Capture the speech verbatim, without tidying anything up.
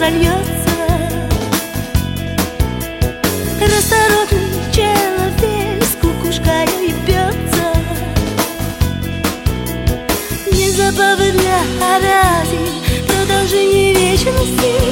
разольется. Расторопный человек с кукушкой бьется. Не забавы для Арази, продолжение вечности.